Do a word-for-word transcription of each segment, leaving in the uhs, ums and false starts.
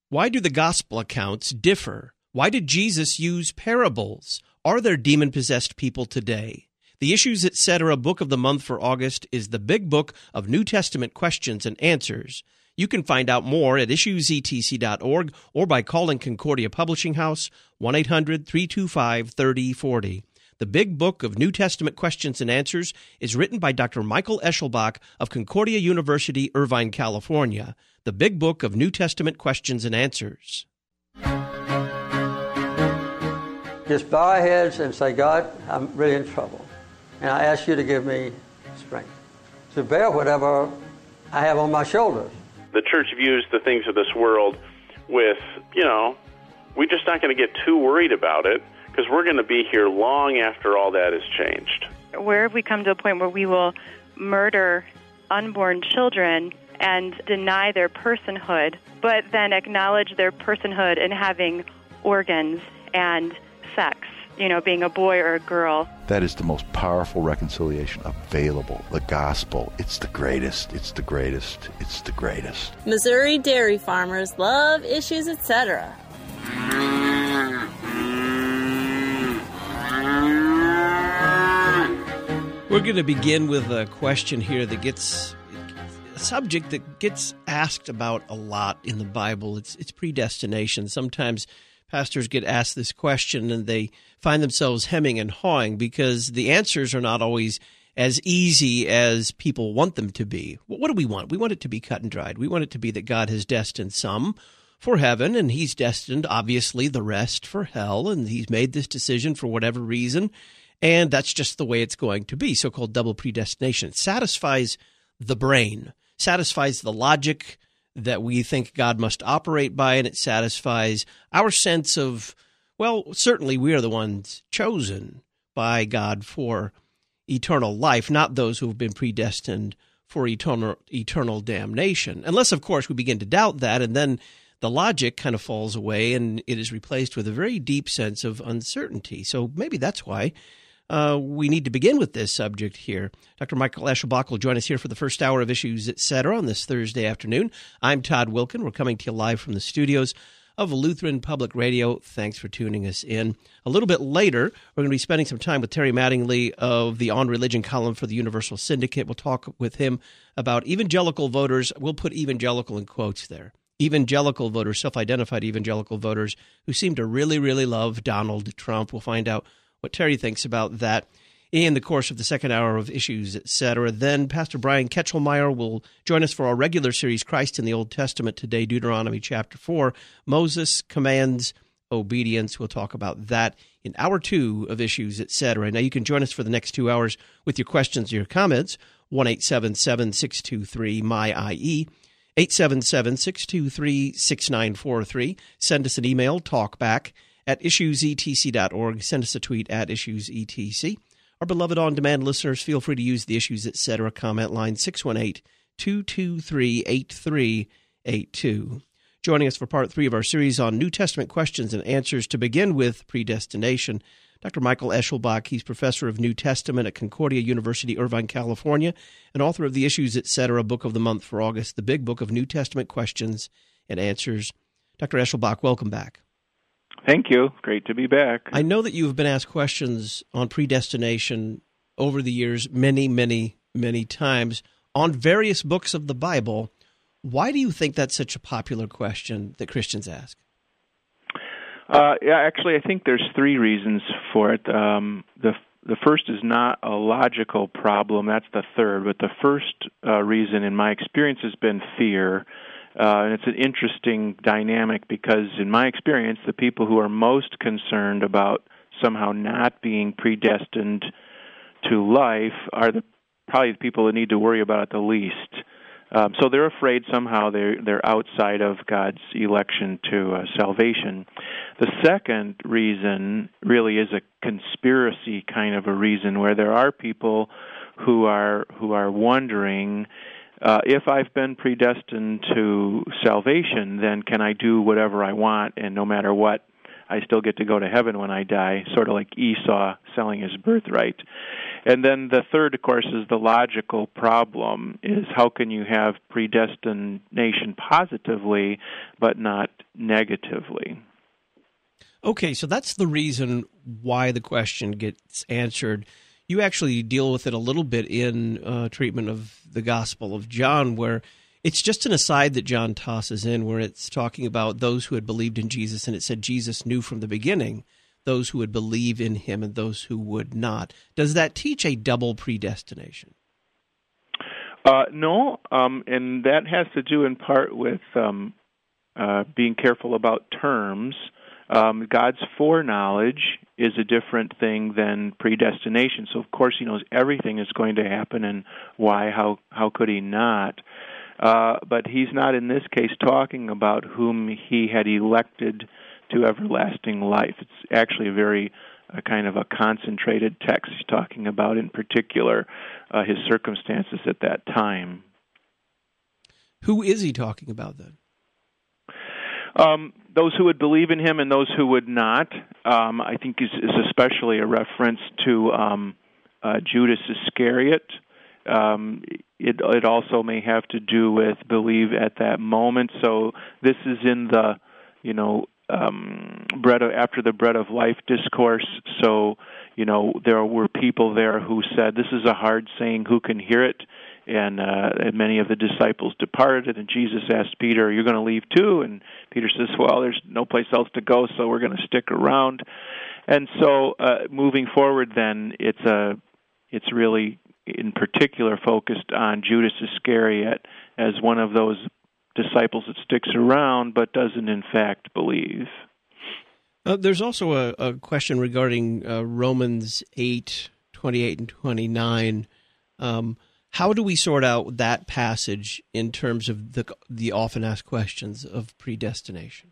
Why do the gospel accounts differ? Why did Jesus use parables? Are there demon-possessed people today? The Issues Etc. Book of the Month for August is the big book of New Testament questions and answers. You can find out more at issues e t c dot org or by calling Concordia Publishing House, one eight hundred three two five three zero four zero. The Big Book of New Testament Questions and Answers is written by Doctor Michael Eschelbach of Concordia University, Irvine, California. The Big Book of New Testament Questions and Answers. Just bow our heads and say, God, I'm really in trouble. And I ask you to give me strength to bear whatever I have on my shoulders. The church views the things of this world with, you know, we're just not going to get too worried about it because we're going to be here long after all that has changed. Where have we come to a point where we will murder unborn children and deny their personhood, but then acknowledge their personhood in having organs and sex, you know, being a boy or a girl? That is the most powerful reconciliation available. The gospel, it's the greatest, it's the greatest, it's the greatest. Missouri dairy farmers love Issues Etc. We're going to begin with a question here that gets a subject that gets asked about a lot in the Bible. It's it's predestination. Sometimes pastors get asked this question and they find themselves hemming and hawing because the answers are not always as easy as people want them to be. What do we want? We want it to be cut and dried. We want it to be that God has destined some for heaven, and he's destined, obviously, the rest for hell, and he's made this decision for whatever reason, and that's just the way it's going to be, so-called double predestination. It satisfies the brain, satisfies the logic that we think God must operate by, and it satisfies our sense of, well, certainly we are the ones chosen by God for eternal life, not those who have been predestined for eternal eternal damnation. Unless, of course, we begin to doubt that, and then the logic kind of falls away, and it is replaced with a very deep sense of uncertainty. So maybe that's why Uh, we need to begin with this subject here. Doctor Michael Eschelbach will join us here for the first hour of Issues Etc. on this Thursday afternoon. I'm Todd Wilkin. We're coming to you live from the studios of Lutheran Public Radio. Thanks for tuning us in. A little bit later, we're going to be spending some time with Terry Mattingly of the On Religion column for the Universal Syndicate. We'll talk with him about evangelical voters. We'll put evangelical in quotes there. Evangelical voters, self-identified evangelical voters who seem to really, really love Donald Trump. We'll find out what Terry thinks about that in the course of the second hour of Issues Etc. Then Pastor Brian Ketchelmeyer will join us for our regular series, Christ in the Old Testament, today, Deuteronomy chapter four. Moses commands obedience. We'll talk about that in hour two of Issues Etc. Now, you can join us for the next two hours with your questions or your comments, one eight seven seven, six two three, M Y I E, eight seven seven, six two three, six nine four three. Send us an email, talkback at issues e t c dot org. Send us a tweet at issues e t c. Our beloved on-demand listeners, feel free to use the Issues Etc. comment line, six one eight, two two three, eight three eight two. Joining us for part three of our series on New Testament questions and answers, to begin with predestination, Doctor Michael Eschelbach. He's professor of New Testament at Concordia University, Irvine, California, and author of the Issues Etc. Book of the Month for August, the big book of New Testament questions and answers. Doctor Eschelbach, welcome back. Thank you. Great to be back. I know that you've been asked questions on predestination over the years many, many, many times on various books of the Bible. Why do you think that's such a popular question that Christians ask? Uh, yeah, actually, I think there's three reasons for it. Um, the the first is not a logical problem. That's the third. But the first uh, reason, in my experience, has been fear. Uh, and it's an interesting dynamic because, in my experience, the people who are most concerned about somehow not being predestined to life are the, probably the people that need to worry about it the least. Um, so they're afraid somehow they're, they're outside of God's election to uh, salvation. The second reason really is a conspiracy kind of a reason, where there are people who are who are wondering, Uh, if I've been predestined to salvation, then can I do whatever I want, and no matter what, I still get to go to heaven when I die, sort of like Esau selling his birthright. And then the third, of course, is the logical problem, is how can you have predestination positively but not negatively? Okay, so that's the reason why the question gets answered. You actually deal with it a little bit in uh, treatment of the Gospel of John, where it's just an aside that John tosses in, where it's talking about those who had believed in Jesus, and it said Jesus knew from the beginning those who would believe in him and those who would not. Does that teach a double predestination? Uh, no, um, and that has to do in part with um, uh, being careful about terms. Um, God's foreknowledge is a different thing than predestination. So, of course, he knows everything is going to happen, and why, how, how could he not? Uh, but he's not in this case talking about whom he had elected to everlasting life. It's actually a very uh, kind of a concentrated text. He's talking about, in particular, uh, his circumstances at that time. Who is he talking about then? Um, those who would believe in him and those who would not, um, I think is, is especially a reference to um, uh, Judas Iscariot. Um, it, it also may have to do with believe at that moment. So this is in the, you know, um, bread of, after the bread of life discourse. So, you know, there were people there who said, this is a hard saying, who can hear it? And, uh, and many of the disciples departed, and Jesus asked Peter, you're going to leave too? And Peter says, well, there's no place else to go, so we're going to stick around. And so uh, moving forward then, it's a, it's really in particular focused on Judas Iscariot as one of those disciples that sticks around but doesn't in fact believe. Uh, there's also a, a question regarding uh, Romans eight, twenty-eight and twenty-nine. Um, how do we sort out that passage in terms of the the often asked questions of predestination?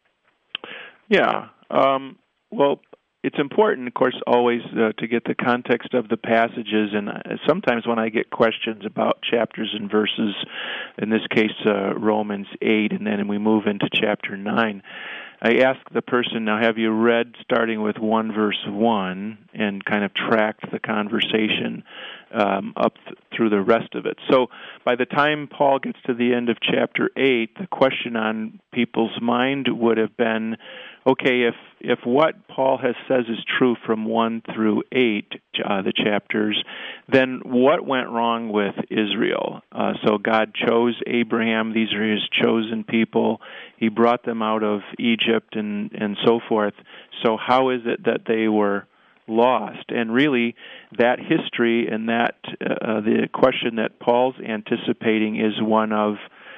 Yeah. Um, well, it's important, of course, always uh, to get the context of the passages, and uh, sometimes when I get questions about chapters and verses, in this case uh, Romans eight, and then we move into chapter nine, I ask the person, now have you read starting with one verse one and kind of tracked the conversation um, up th- through the rest of it? So by the time Paul gets to the end of chapter eight, the question on people's mind would have been, okay, if if what Paul has says is true from one through eight, uh, the chapters, then what went wrong with Israel? Uh, so God chose Abraham; these are His chosen people. He brought them out of Egypt and and so forth. So how is it that they were lost? And really, that history and that uh, the question that Paul's anticipating is one of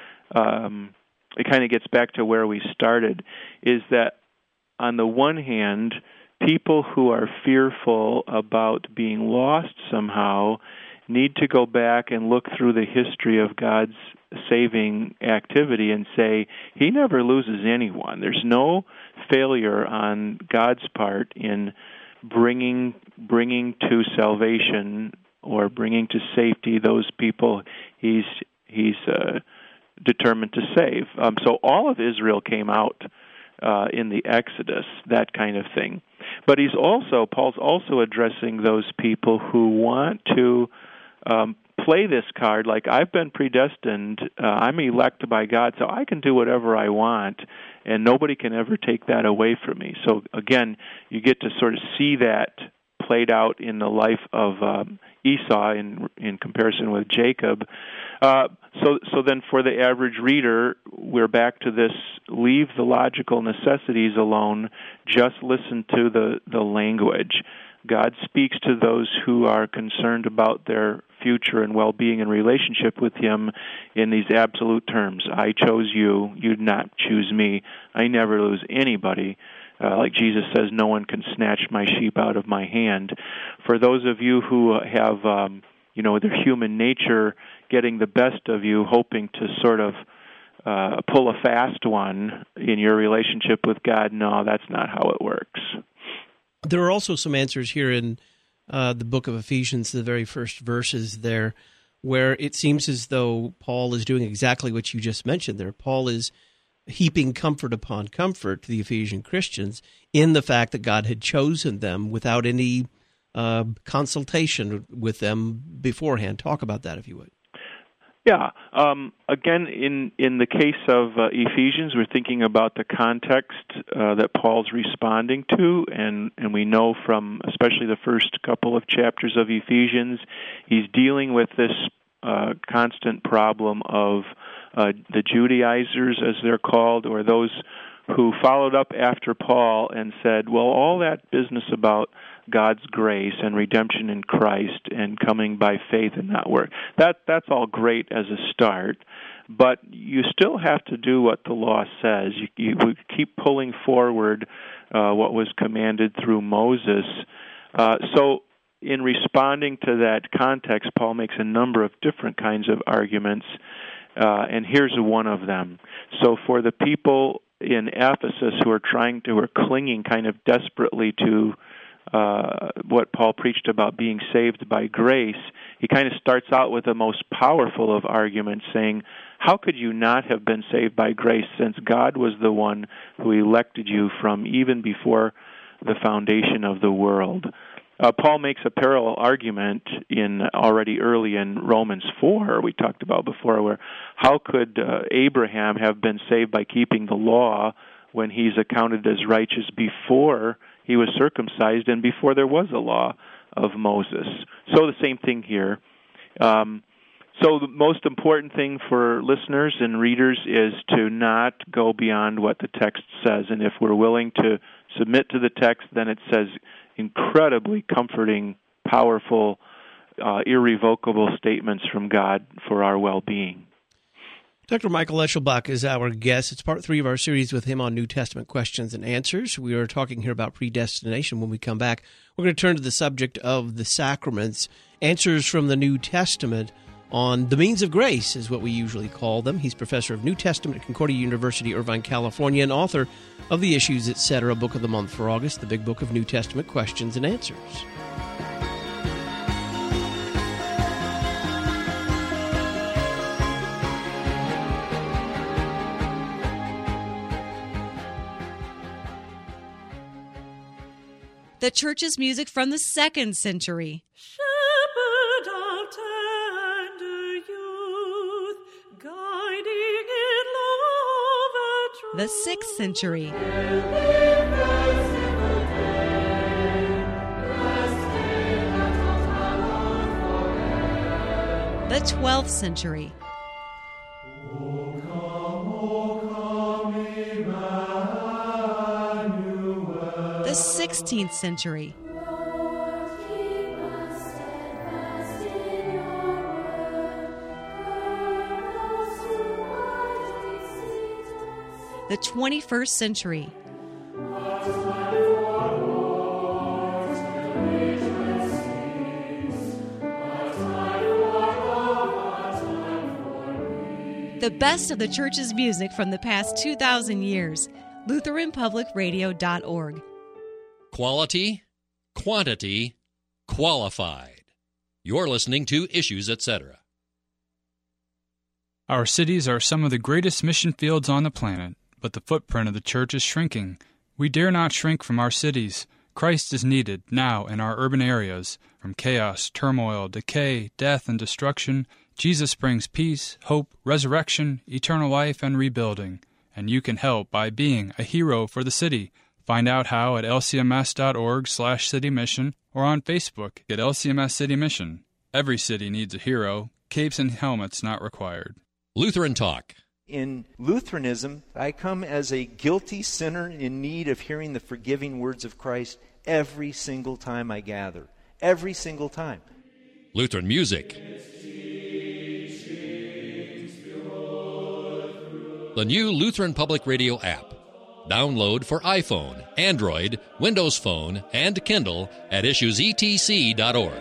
um, it kind of gets back to where we started, is that on the one hand, people who are fearful about being lost somehow need to go back and look through the history of God's saving activity and say, He never loses anyone. There's no failure on God's part in bringing bringing to salvation or bringing to safety those people He's He's uh, determined to save. Um, so all of Israel came out Uh, in the Exodus, that kind of thing. But he's also, Paul's also addressing those people who want to um, play this card like, I've been predestined, uh, I'm elected by God, so I can do whatever I want, and nobody can ever take that away from me. So again, you get to sort of see that played out in the life of um, Esau in in comparison with Jacob. Uh, so, so then for the average reader, we're back to this, leave the logical necessities alone, just listen to the, the language. God speaks to those who are concerned about their future and well-being and relationship with Him in these absolute terms. I chose you, you did not choose me. I never lose anybody. Uh, like Jesus says, no one can snatch my sheep out of my hand. For those of you who have, um, you know, their human nature getting the best of you, hoping to sort of uh, pull a fast one in your relationship with God, no, that's not how it works. There are also some answers here in uh, the book of Ephesians, the very first verses there, where it seems as though Paul is doing exactly what you just mentioned there. Paul is heaping comfort upon comfort to the Ephesian Christians in the fact that God had chosen them without any uh, consultation with them beforehand. Talk about that, if you would. Yeah. Um, again, in, in the case of uh, Ephesians, we're thinking about the context uh, that Paul's responding to, and, and we know from especially the first couple of chapters of Ephesians, he's dealing with this uh, constant problem of uh, the Judaizers, as they're called, or those who followed up after Paul and said, well, all that business about God's grace and redemption in Christ and coming by faith and not work, that that's all great as a start, but you still have to do what the law says. You, you keep pulling forward uh, what was commanded through Moses. Uh, so in responding to that context, Paul makes a number of different kinds of arguments, uh, and here's one of them. So for the people in Ephesus who are trying to, who are clinging kind of desperately to Uh, what Paul preached about being saved by grace, he kind of starts out with the most powerful of arguments, saying, how could you not have been saved by grace, since God was the one who elected you from even before the foundation of the world? Uh, Paul makes a parallel argument in already early in Romans four, we talked about before, where how could uh, Abraham have been saved by keeping the law when he's accounted as righteous before he was circumcised and before there was a law of Moses? So the same thing here. Um, so the most important thing for listeners and readers is to not go beyond what the text says. And if we're willing to submit to the text, then it says incredibly comforting, powerful, uh, irrevocable statements from God for our well-being. Doctor Michael Eschelbach is our guest. It's part three of our series with him on New Testament questions and answers. We are talking here about predestination. When we come back, we're going to turn to the subject of the sacraments, answers from the New Testament on the means of grace is what we usually call them. He's professor of New Testament at Concordia University, Irvine, California, and author of the Issues, et cetera, book of the month for August, the big book of New Testament questions and answers. The church's music from the second century. Shepherd of tender youth, guiding in love and truth. The sixth century. The twelfth century. The sixteenth century. The twenty-first century. The best of the church's music from the past two thousand years. Lutheran Public Radio dot org. Quality, quantity, qualified. You're listening to Issues, et cetera. Our cities are some of the greatest mission fields on the planet, but the footprint of the church is shrinking. We dare not shrink from our cities. Christ is needed now in our urban areas. From chaos, turmoil, decay, death, and destruction, Jesus brings peace, hope, resurrection, eternal life, and rebuilding. And you can help by being a hero for the city. Find out how at L C M S dot org slash city mission or on Facebook at L C M S City Mission. Every city needs a hero. Capes and helmets not required. Lutheran Talk. In Lutheranism, I come as a guilty sinner in need of hearing the forgiving words of Christ every single time I gather. Every single time. Lutheran Music. The new Lutheran Public Radio app. Download for iPhone, Android, Windows Phone, and Kindle at issues e t c dot org.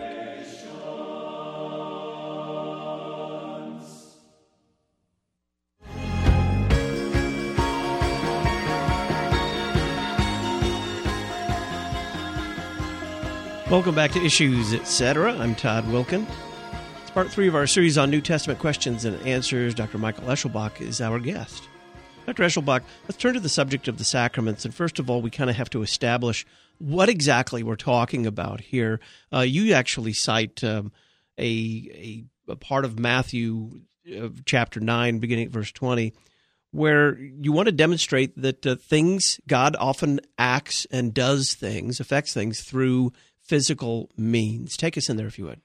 Welcome back to Issues, et cetera. I'm Todd Wilkin. It's part three of our series on New Testament questions and answers. Doctor Michael Eschelbach is our guest. Doctor Eschelbach, let's turn to the subject of the sacraments. And first of all, we kind of have to establish what exactly we're talking about here. Uh, you actually cite um, a, a a part of Matthew uh, chapter nine, beginning at verse twenty, where you want to demonstrate that uh, things, God often acts and does things, affects things through physical means. Take us in there if you would.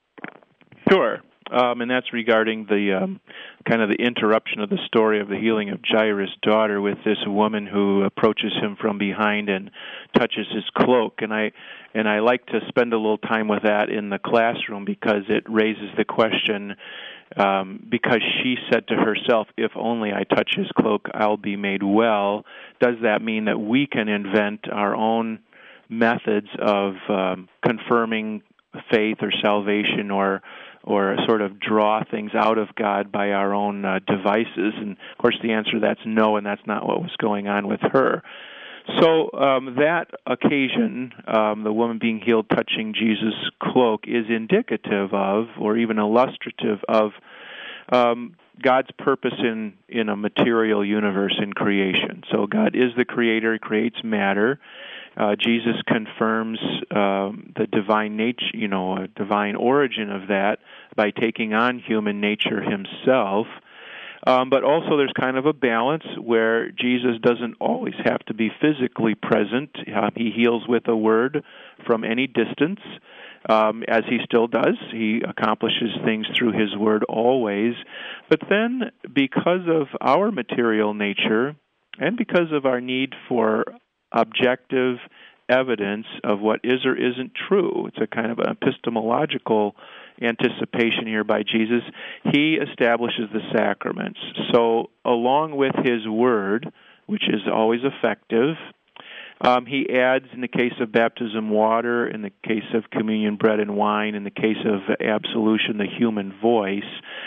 Sure. Um, and that's regarding the um, kind of the interruption of the story of the healing of Jairus' daughter with this woman who approaches him from behind and touches his cloak. And I and I like to spend a little time with that in the classroom because it raises the question, um, because she said to herself, if only I touch his cloak, I'll be made well. Does that mean that we can invent our own methods of um, confirming faith or salvation, or or sort of draw things out of God by our own uh, devices? And, of course, the answer to that's no, and that's not what was going on with her. So um, that occasion, um, the woman being healed touching Jesus' cloak, is indicative of, or even illustrative of, um, God's purpose in, in a material universe in creation. So God is the creator, he creates matter. Uh, Jesus confirms um, the divine nature, you know, a divine origin of that by taking on human nature himself. Um, but also there's kind of a balance where Jesus doesn't always have to be physically present. Uh, he heals with a word from any distance, um, as he still does. He accomplishes things through his word always. But then, because of our material nature and because of our need for objective evidence of what is or isn't true, it's a kind of an epistemological anticipation here by Jesus, he establishes the sacraments. So along with his word, which is always effective, um, he adds, in the case of baptism, water, in the case of communion, bread and wine, in the case of absolution, the human voice,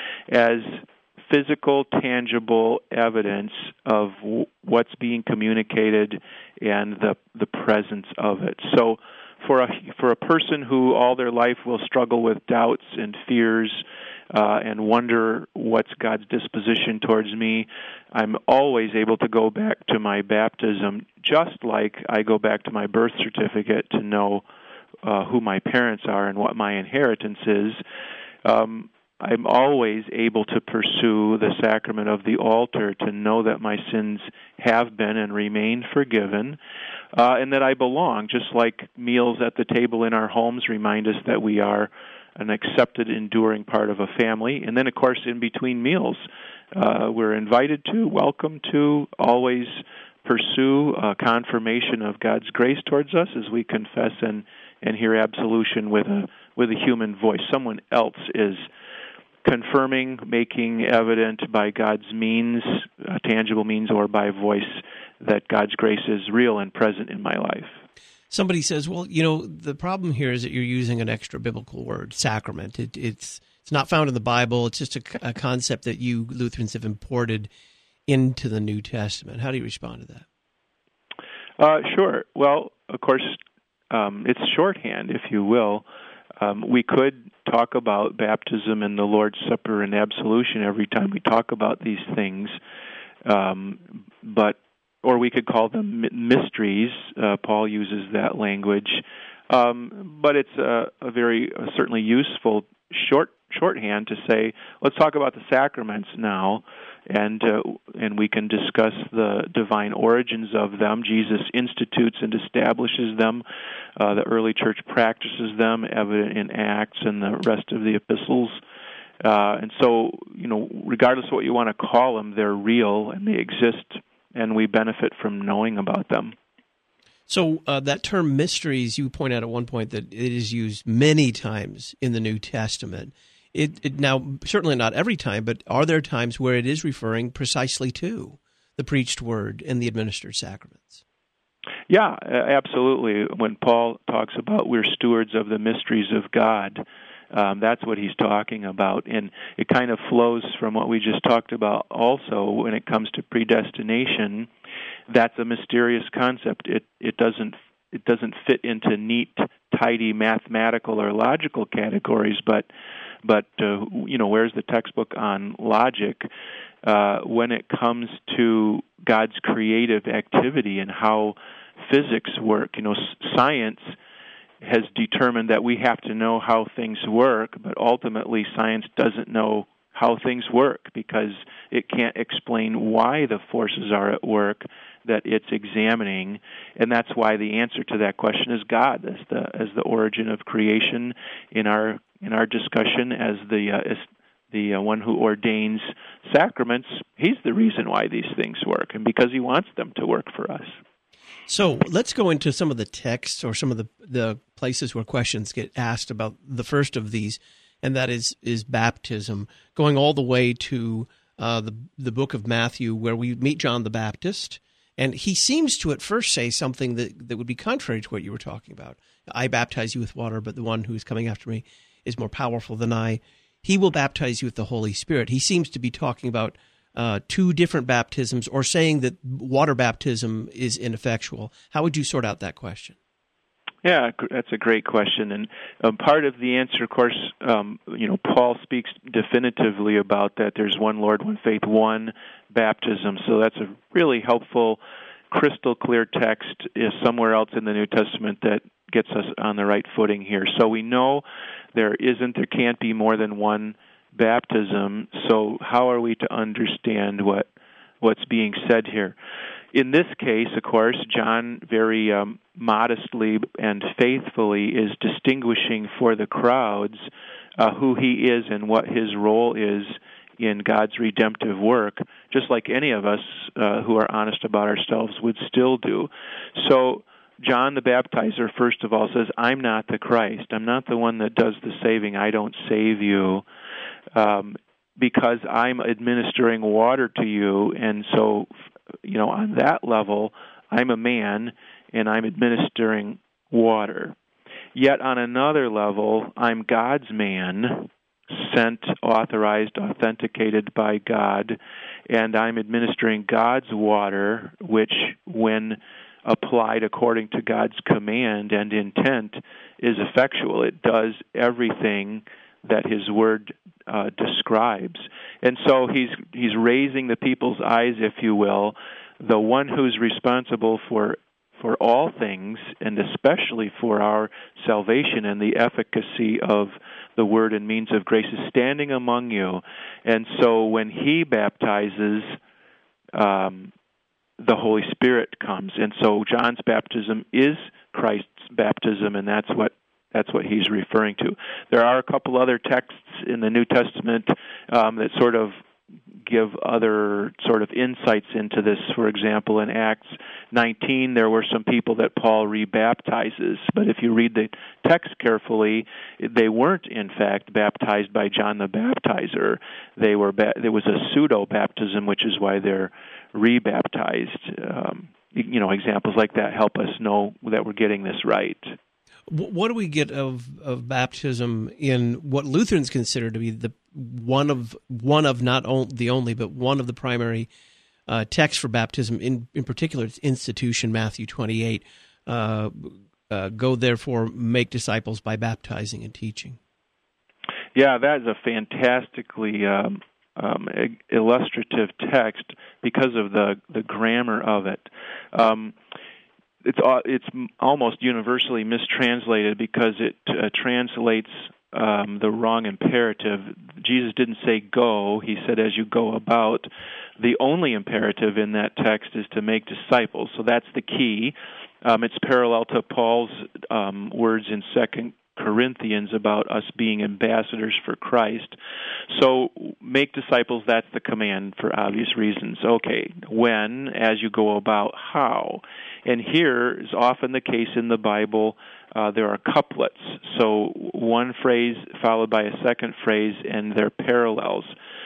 as physical, tangible evidence of w- what's being communicated and the the presence of it. So for a for a person who all their life will struggle with doubts and fears uh, and wonder what's God's disposition towards me, I'm always able to go back to my baptism, just like I go back to my birth certificate to know uh, who my parents are and what my inheritance is. Um, I'm always able to pursue the sacrament of the altar to know that my sins have been and remain forgiven, uh, and that I belong, just like meals at the table in our homes remind us that we are an accepted, enduring part of a family. And then, of course, in between meals, uh, we're invited to, welcome to, always pursue a confirmation of God's grace towards us as we confess and, and hear absolution with a with a human voice. Someone else is confirming, making evident by God's means, uh, tangible means, or by voice, that God's grace is real and present in my life. Somebody says, well, you know, the problem here is that you're using an extra biblical word, sacrament. It, it's it's not found in the Bible. It's just a, a concept that you Lutherans have imported into the New Testament. How do you respond to that? Uh, sure. Well, of course, um, it's shorthand, if you will. Um, we could talk about baptism and the Lord's Supper and absolution every time we talk about these things, um, but or we could call them mysteries. Uh, Paul uses that language, um, but it's a, a very uh, certainly useful short shorthand to say, let's talk about the sacraments now, and uh, and we can discuss the divine origins of them. Jesus institutes and establishes them. Uh, the early church practices them, evident in Acts and the rest of the epistles. Uh, and so, you know, regardless of what you want to call them, they're real and they exist, and we benefit from knowing about them. So uh, that term mysteries, you point out at one point that it is used many times in the New Testament. It, it now, certainly not every time, but are there times where it is referring precisely to the preached word and the administered sacraments? Yeah, absolutely. When Paul talks about we're stewards of the mysteries of God, um, that's what he's talking about. And it kind of flows from what we just talked about also when it comes to predestination. That's a mysterious concept. It it doesn't it doesn't fit into neat, tidy mathematical or logical categories, but but uh, you know, where's the textbook on logic uh, when it comes to God's creative activity and how physics work. You know, science has determined that we have to know how things work, but ultimately science doesn't know how things work because it can't explain why the forces are at work that it's examining, and that's why the answer to that question is God as the as the origin of creation in our in our discussion as the uh, as the uh, one who ordains sacraments. He's the reason why these things work, and because he wants them to work for us. So let's go into some of the texts or some of the, the places where questions get asked about the first of these, and that is is baptism, going all the way to uh, the the book of Matthew, where we meet John the Baptist. And he seems to at first say something that, that would be contrary to what you were talking about. I baptize you with water, but the one who is coming after me is more powerful than I. He will baptize you with the Holy Spirit. He seems to be talking about uh, two different baptisms, or saying that water baptism is ineffectual. How would you sort out that question? Yeah, that's a great question. And um, part of the answer, of course, um, you know, Paul speaks definitively about that. There's one Lord, one faith, one baptism. So that's a really helpful, crystal clear text is somewhere else in the New Testament that gets us on the right footing here. So we know there isn't, there can't be more than one baptism. So how are we to understand what what's being said here? In this case, of course, John very um, modestly and faithfully is distinguishing for the crowds uh, who he is and what his role is in God's redemptive work, just like any of us uh, who are honest about ourselves would still do. So John the Baptizer, first of all, says, I'm not the Christ. I'm not the one that does the saving. I don't save you. Um, because I'm administering water to you, and so, you know, on that level, I'm a man, and I'm administering water. Yet on another level, I'm God's man, sent, authorized, authenticated by God, and I'm administering God's water, which, when applied according to God's command and intent, is effectual. It does everything that his word uh, describes. And so he's he's raising the people's eyes, if you will, the one who's responsible for for all things, and especially for our salvation and the efficacy of the word and means of grace, is standing among you. And so when he baptizes, um, the Holy Spirit comes. And so John's baptism is Christ's baptism, and that's what That's what he's referring to. There are a couple other texts in the New Testament um, that sort of give other sort of insights into this. For example, in Acts nineteen, there were some people that Paul rebaptizes. But if you read the text carefully, they weren't, in fact, baptized by John the Baptizer. They were ba- there was a pseudo-baptism, which is why they're rebaptized. Um, you know, examples like that help us know that we're getting this right. What do we get of, of baptism in what Lutherans consider to be the one of one of not on, the only, but one of the primary uh, texts for baptism? In in particular, its institution, Matthew twenty-eight. Uh, uh, Go therefore, make disciples by baptizing and teaching. Yeah, that is a fantastically um, um, illustrative text because of the the grammar of it. Um, It's it's almost universally mistranslated because it uh, translates um, the wrong imperative. Jesus didn't say go, he said as you go about. The only imperative in that text is to make disciples, so that's the key. Um, it's parallel to Paul's um, words in Second Corinthians about us being ambassadors for Christ. So make disciples, that's the command for obvious reasons. Okay, when, as you go about, how? And here is often the case in the Bible, uh, there are couplets. So one phrase followed by a second phrase, and they're parallels.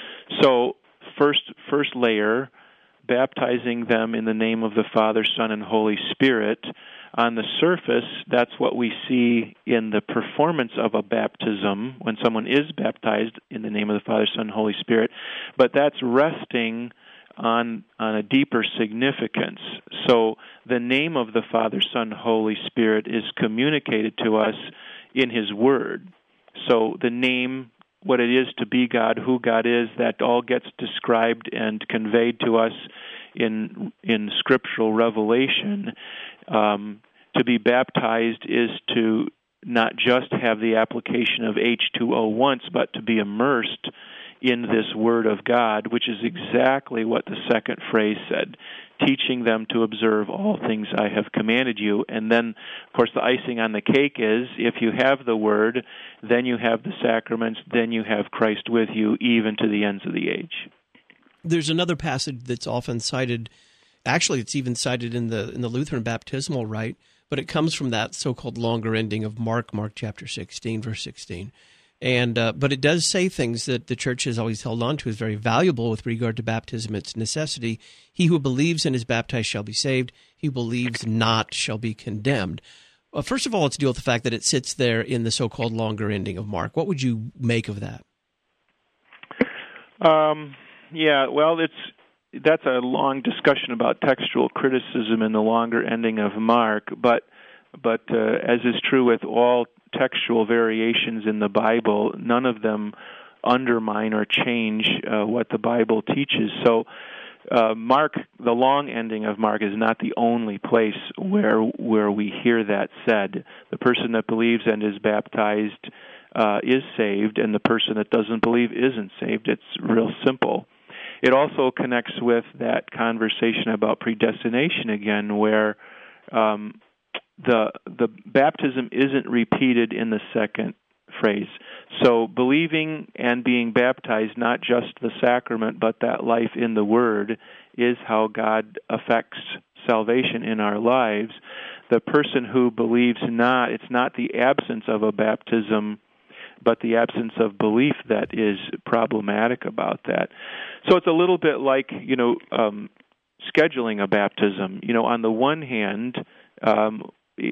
So first, first layer, baptizing them in the name of the Father, Son, and Holy Spirit. On the surface, that's what we see in the performance of a baptism when someone is baptized in the name of the Father, Son, and Holy Spirit. But that's resting on on a deeper significance. So the name of the Father, Son, Holy Spirit is communicated to us in His Word. So the name, what it is to be God, who God is, that all gets described and conveyed to us in in scriptural revelation. Um, to be baptized is to not just have the application of H two O once, but to be immersed in this Word of God, which is exactly what the second phrase said, teaching them to observe all things I have commanded you. And then, of course, the icing on the cake is, if you have the Word, then you have the sacraments, then you have Christ with you, even to the ends of the age. There's another passage that's often cited, actually it's even cited in the in the Lutheran baptismal rite, but it comes from that so-called longer ending of Mark, Mark chapter sixteen, verse sixteen. And uh, but it does say things that the Church has always held on to as very valuable with regard to baptism, its necessity. He who believes and is baptized shall be saved. He who believes not shall be condemned. Well, first of all, let's deal with the fact that it sits there in the so-called longer ending of Mark. What would you make of that? Um, yeah, well, it's that's a long discussion about textual criticism in the longer ending of Mark, but but uh, as is true with all textual variations in the Bible, none of them undermine or change uh, what the Bible teaches. So uh, Mark, the long ending of Mark, is not the only place where where we hear that said. The person that believes and is baptized uh, is saved, and the person that doesn't believe isn't saved. It's real simple. It also connects with that conversation about predestination again, where um, the the baptism isn't repeated in the second phrase. So believing and being baptized, not just the sacrament, but that life in the Word, is how God affects salvation in our lives. The person who believes not, it's not the absence of a baptism, but the absence of belief that is problematic about that. So it's a little bit like, you know, um, scheduling a baptism. You know, on the one hand, um,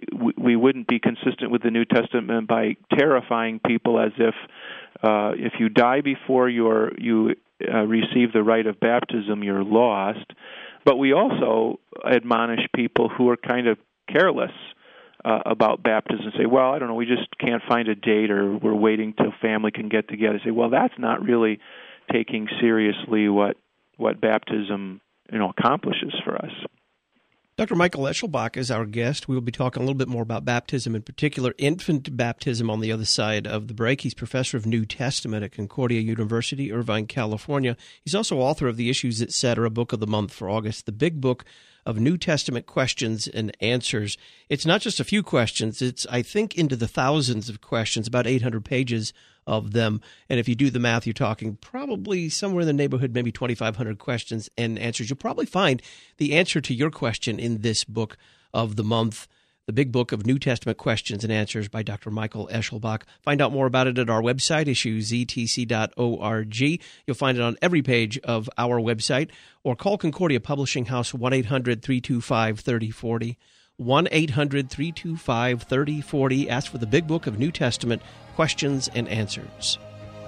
we wouldn't be consistent with the New Testament by terrifying people as if uh, if you die before you're, you uh, receive the rite of baptism, you're lost. But we also admonish people who are kind of careless uh, about baptism, say, well, I don't know, we just can't find a date, or we're waiting till family can get together. Say, well, that's not really taking seriously what what baptism, you know, accomplishes for us. Doctor Michael Eschelbach is our guest. We will be talking a little bit more about baptism, in particular infant baptism, on the other side of the break. He's professor of New Testament at Concordia University, Irvine, California. He's also author of the Issues Etc. Book of the Month for August, the Big Book of New Testament Questions and Answers. It's not just a few questions. It's, I think, into the thousands of questions, about eight hundred pages of them. And if you do the math, you're talking probably somewhere in the neighborhood, maybe twenty-five hundred questions and answers. You'll probably find the answer to your question in this book of the month, the Big Book of New Testament Questions and Answers by Doctor Michael Eschelbach. Find out more about it at our website, issues e t c dot org. You'll find it on every page of our website, or call Concordia Publishing House, one eight hundred three two five three oh four oh. one eight hundred three two five three oh four oh. Ask for the Big Book of New Testament Questions and Answers.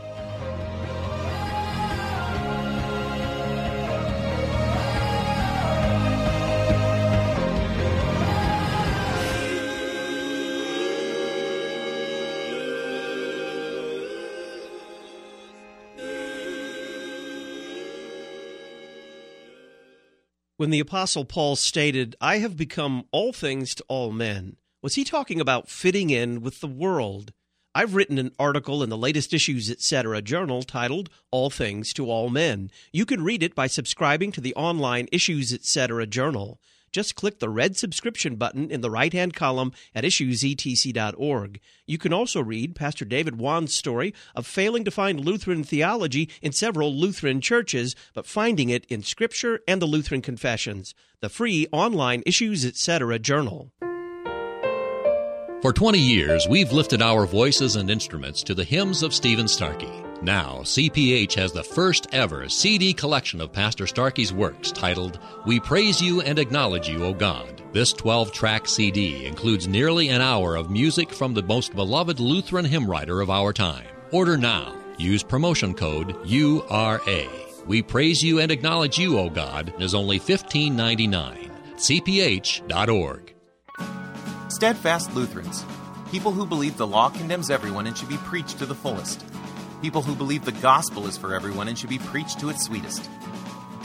When the Apostle Paul stated, I have become all things to all men, was he talking about fitting in with the world? I've written an article in the latest Issues Etc. journal titled All Things to All Men. You can read it by subscribing to the online Issues Etc. journal. Just click the red subscription button in the right-hand column at issues e t c dot org. You can also read Pastor David Wan's story of failing to find Lutheran theology in several Lutheran churches, but finding it in Scripture and the Lutheran Confessions, the free online Issues Etc. journal. For twenty years, we've lifted our voices and instruments to the hymns of Stephen Starkey. Now, C P H has the first ever C D collection of Pastor Starkey's works titled, We Praise You and Acknowledge You, O God. This twelve-track C D includes nearly an hour of music from the most beloved Lutheran hymn writer of our time. Order now. Use promotion code U R A. We Praise You and Acknowledge You, O God is only fifteen ninety-nine. C P H dot org. Steadfast Lutherans, people who believe the law condemns everyone and should be preached to the fullest. People who believe the gospel is for everyone and should be preached to its sweetest.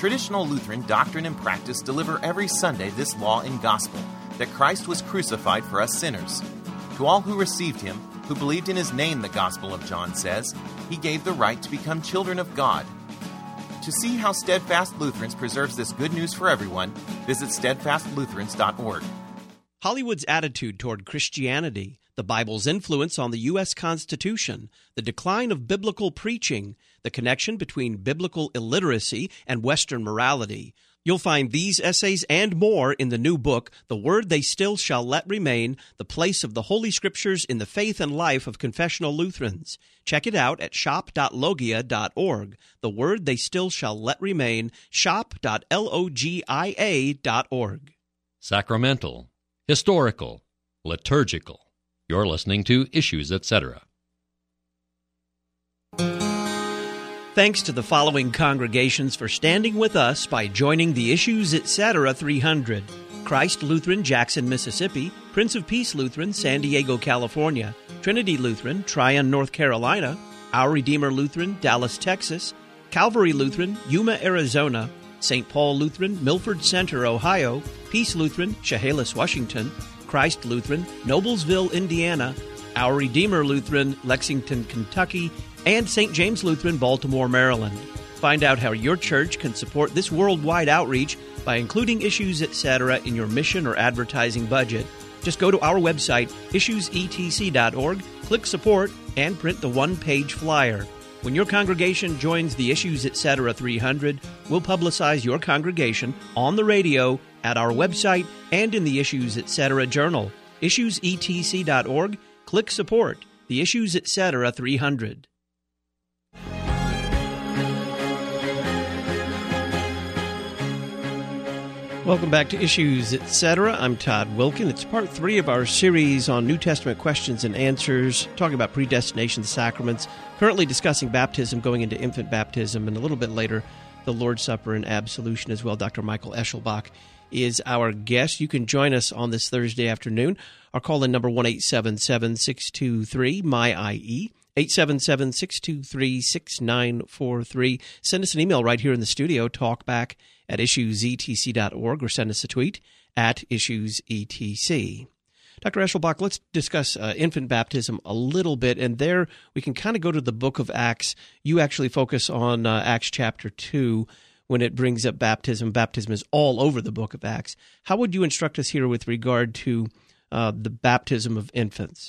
Traditional Lutheran doctrine and practice deliver every Sunday this law and gospel, that Christ was crucified for us sinners. To all who received him, who believed in his name, the Gospel of John says, he gave the right to become children of God. To see how Steadfast Lutherans preserves this good news for everyone, visit steadfast lutherans dot org. Hollywood's attitude toward Christianity, the Bible's influence on the U S Constitution, the decline of biblical preaching, the connection between biblical illiteracy and Western morality. You'll find these essays and more in the new book, The Word They Still Shall Let Remain, The Place of the Holy Scriptures in the Faith and Life of Confessional Lutherans. Check it out at shop dot logia dot org. The Word They Still Shall Let Remain, shop dot logia dot org. Sacramental, historical, liturgical. You're listening to Issues, et cetera. Thanks to the following congregations for standing with us by joining the Issues, et cetera three hundred. Christ Lutheran, Jackson, Mississippi. Prince of Peace Lutheran, San Diego, California. Trinity Lutheran, Tryon, North Carolina. Our Redeemer Lutheran, Dallas, Texas. Calvary Lutheran, Yuma, Arizona. Saint Paul Lutheran, Milford Center, Ohio. Peace Lutheran, Chehalis, Washington. Christ Lutheran, Noblesville, Indiana. Our Redeemer Lutheran, Lexington, Kentucky. And Saint James Lutheran, Baltimore, Maryland. Find out how your church can support this worldwide outreach by including Issues, et cetera in your mission or advertising budget. Just go to our website, issues e t c dot org, click Support, and print the one-page flyer. When your congregation joins the Issues, et cetera three hundred, we'll publicize your congregation on the radio, at our website, and in the Issues, et cetera journal. issues e t c dot org, click Support, the Issues, et cetera three hundred. Welcome back to Issues, et cetera. I'm Todd Wilkin. It's part three of our series on New Testament questions and answers, talking about predestination, the sacraments, currently discussing baptism, going into infant baptism, and a little bit later, the Lord's Supper and absolution as well. Doctor Michael Eschelbach is our guest. You can join us on this Thursday afternoon. Our call-in number, one eight seven seven, six two three, M Y I E, eight seven seven, six two three, six nine four three. Send us an email right here in the studio, talkback at issues e t c dot org, or send us a tweet at issues e t c. Doctor Eschelbach, let's discuss uh, infant baptism a little bit, and there we can kind of go to the book of Acts. You actually focus on uh, Acts chapter two when it brings up baptism. Baptism is all over the book of Acts. How would you instruct us here with regard to uh, the baptism of infants?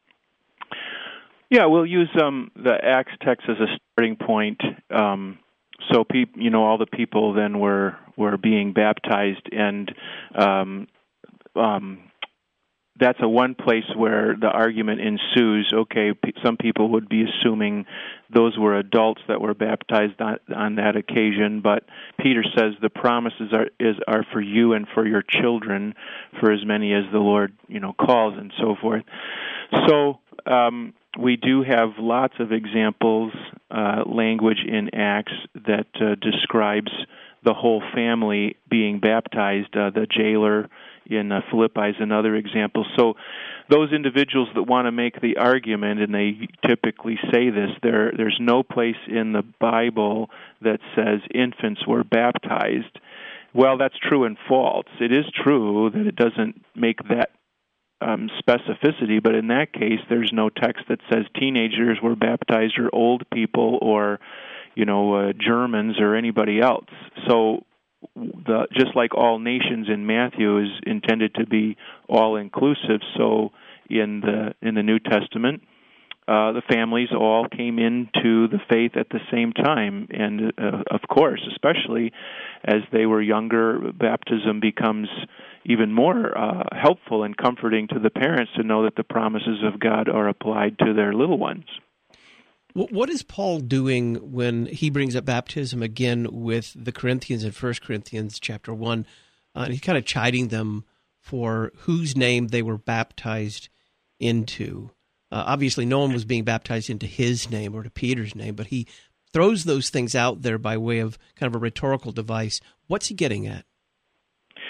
Yeah, we'll use um, the Acts text as a starting point. Um, so, peop, you know, all the people then were were being baptized, and um, um, that's a one place where the argument ensues. Okay, p- some people would be assuming those were adults that were baptized on, on that occasion, but Peter says the promises are is are for you and for your children, for as many as the Lord, you know, calls, and so forth. So. Um, We do have lots of examples, uh, language in Acts that uh, describes the whole family being baptized. Uh, the jailer in uh, Philippi is another example. So those individuals that want to make the argument, and they typically say this, there there's no place in the Bible that says infants were baptized. Well, that's true and false. It is true that it doesn't make that Um, specificity, but in that case, there's no text that says teenagers were baptized or old people or, you know, uh, Germans or anybody else. So, the, just like all nations in Matthew is intended to be all-inclusive, so in the in the New Testament, uh, the families all came into the faith at the same time, and uh, of course, especially as they were younger, baptism becomes even more uh, helpful and comforting to the parents to know that the promises of God are applied to their little ones. What is Paul doing when he brings up baptism again with the Corinthians in First Corinthians chapter one? Uh, and he's kind of chiding them for whose name they were baptized into. Uh, obviously, no one was being baptized into his name or to Peter's name, but he throws those things out there by way of kind of a rhetorical device. What's he getting at?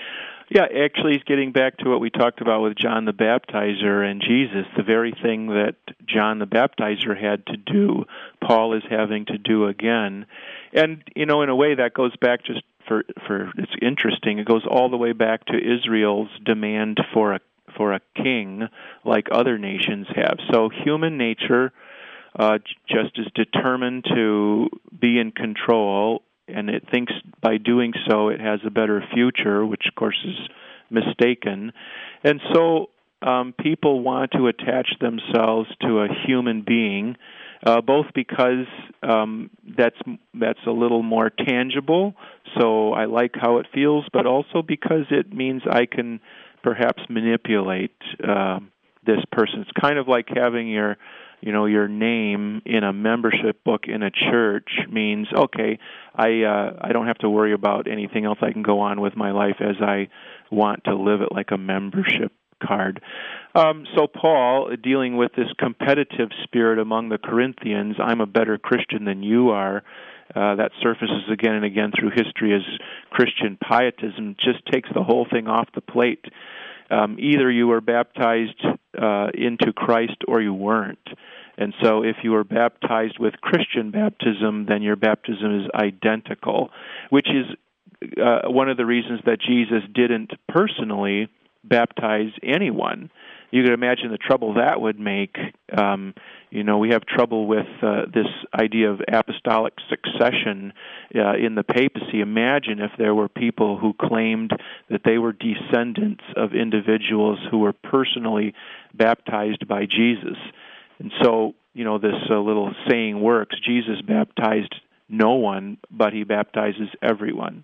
Yeah, actually, he's getting back to what we talked about with John the Baptizer and Jesus. The very thing that John the Baptizer had to do, Paul is having to do again. And, you know, in a way that goes back just for, for it's interesting, it goes all the way back to Israel's demand for a for a king like other nations have. So human nature uh, just is determined to be in control, and it thinks by doing so it has a better future, which of course is mistaken. And so um, people want to attach themselves to a human being, uh, both because um, that's that's a little more tangible, so I like how it feels, but also because it means I can perhaps manipulate uh, this person. It's kind of like having your you know, your name in a membership book in a church means, okay, I uh, I don't have to worry about anything else. I can go on with my life as I want to live it, like a membership card. Um, so Paul, dealing with this competitive spirit among the Corinthians, I'm a better Christian than you are, uh, that surfaces again and again through history as Christian pietism, just takes the whole thing off the plate. Um, either you were baptized uh, into Christ or you weren't. And so if you were baptized with Christian baptism, then your baptism is identical, which is uh, one of the reasons that Jesus didn't personally baptize anyone. You could imagine the trouble that would make. Um, you know, we have trouble with uh, this idea of apostolic succession uh, in the papacy. Imagine if there were people who claimed that they were descendants of individuals who were personally baptized by Jesus. And so, you know, this uh, little saying works. Jesus baptized no one, but he baptizes everyone.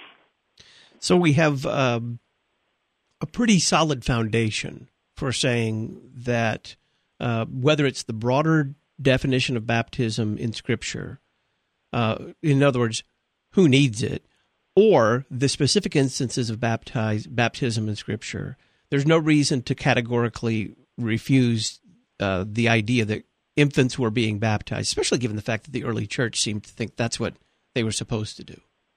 So we have um, a pretty solid foundation for saying that uh, whether it's the broader definition of baptism in Scripture, uh, in other words, who needs it, or the specific instances of baptize, baptism in Scripture, there's no reason to categorically refuse uh, the idea that infants were being baptized, especially given the fact that the early church seemed to think that's what they were supposed to do.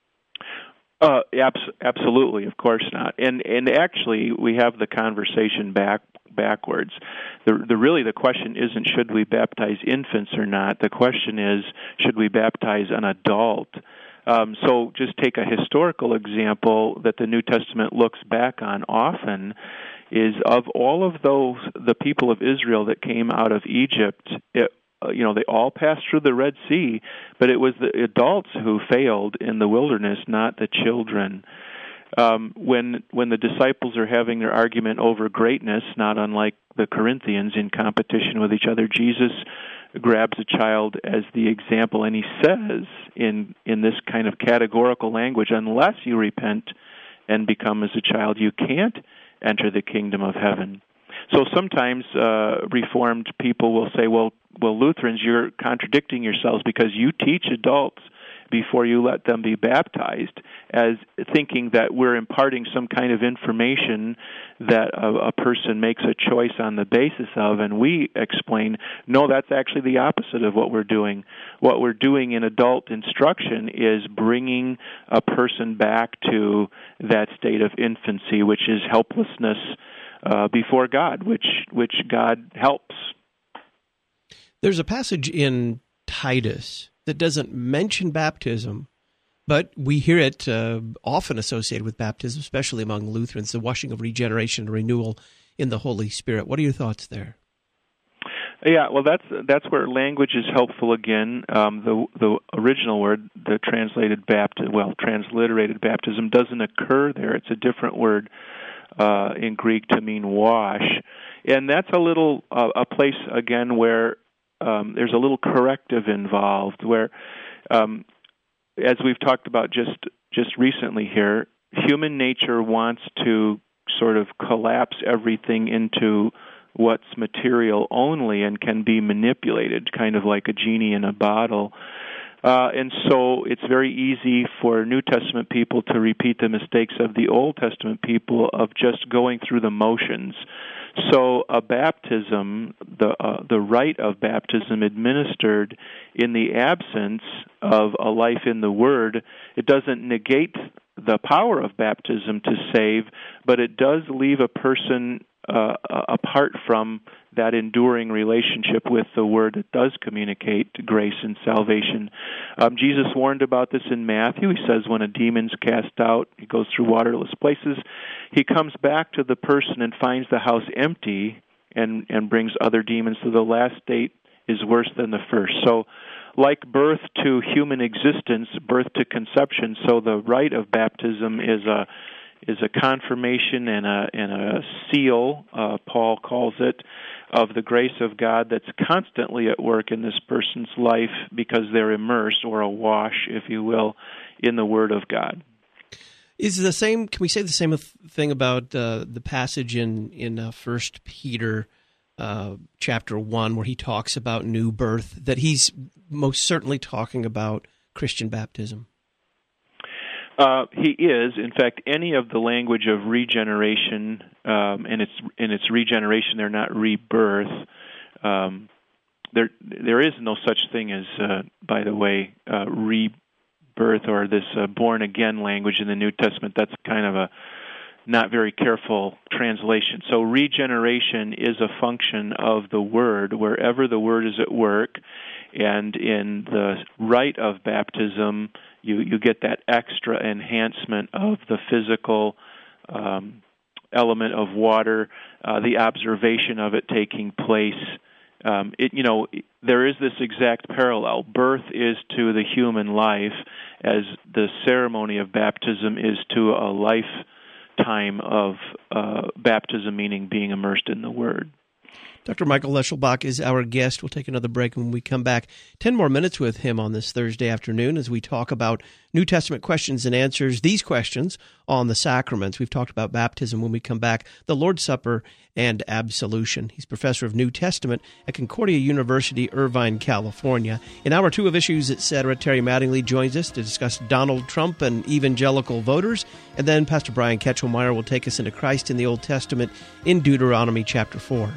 Uh, abs- absolutely, of course not. And and actually, we have the conversation back backwards. The the really the question isn't should we baptize infants or not. The question is should we baptize an adult. Um, so just take a historical example that the New Testament looks back on often. Is of all of those the people of Israel that came out of Egypt. It, You know, they all passed through the Red Sea, but it was the adults who failed in the wilderness, not the children. Um, when when the disciples are having their argument over greatness, not unlike the Corinthians in competition with each other, Jesus grabs a child as the example, and he says in in this kind of categorical language, unless you repent and become as a child, you can't enter the kingdom of heaven. So sometimes uh, Reformed people will say, well, well, Lutherans, you're contradicting yourselves because you teach adults before you let them be baptized, as thinking that we're imparting some kind of information that a, a person makes a choice on the basis of, and we explain, no, that's actually the opposite of what we're doing. What we're doing in adult instruction is bringing a person back to that state of infancy, which is helplessness Uh, before God, which which God helps. There's a passage in Titus that doesn't mention baptism, but we hear it uh, often associated with baptism, especially among Lutherans, the washing of regeneration and renewal in the Holy Spirit. What are your thoughts there? Yeah, well, that's that's where language is helpful again. Um, the the original word, the translated baptism, well, transliterated baptism, doesn't occur there. It's a different word. Uh, in Greek to mean wash. And that's a little, uh, a place, again, where um, there's a little corrective involved, where, um, as we've talked about just, just recently here, human nature wants to sort of collapse everything into what's material only and can be manipulated, kind of like a genie in a bottle. Uh, and so it's very easy for New Testament people to repeat the mistakes of the Old Testament people of just going through the motions. So a baptism, the uh, the rite of baptism administered in the absence of a life in the Word, it doesn't negate the power of baptism to save, but it does leave a person uh, apart from that enduring relationship with the Word that does communicate grace and salvation. Um, Jesus warned about this in Matthew. He says when a demon's cast out, he goes through waterless places. He comes back to the person and finds the house empty and, and brings other demons. So the last state is worse than the first. So like birth to human existence, birth to conception, so the rite of baptism is a is a confirmation and a and a seal, uh, Paul calls it, of the grace of God that's constantly at work in this person's life because they're immersed, or awash, if you will, in the Word of God. Is the same? Can we say the same thing about uh, the passage in in uh, First Peter uh, chapter one, where he talks about new birth? That he's most certainly talking about Christian baptism. Uh, he is, in fact, any of the language of regeneration, um, and it's in its regeneration, they're not rebirth. Um, there, there is no such thing as, uh, by the way, uh, rebirth or this uh, born again language in the New Testament. That's kind of a not very careful translation. So regeneration is a function of the Word, wherever the Word is at work, and in the rite of baptism, you, you get that extra enhancement of the physical um, element of water, uh, the observation of it taking place. Um, it, you know, there is this exact parallel. Birth is to the human life as the ceremony of baptism is to a lifetime of uh, baptism, meaning being immersed in the Word. Doctor Michael Eschelbach is our guest. We'll take another break when we come back. Ten more minutes with him on this Thursday afternoon as we talk about New Testament questions and answers. These questions on the sacraments. We've talked about baptism when we come back, the Lord's Supper, and absolution. He's professor of New Testament at Concordia University, Irvine, California. In hour two of Issues, et cetera, Terry Mattingly joins us to discuss Donald Trump and evangelical voters. And then Pastor Brian Ketchelmeyer will take us into Christ in the Old Testament in Deuteronomy chapter four.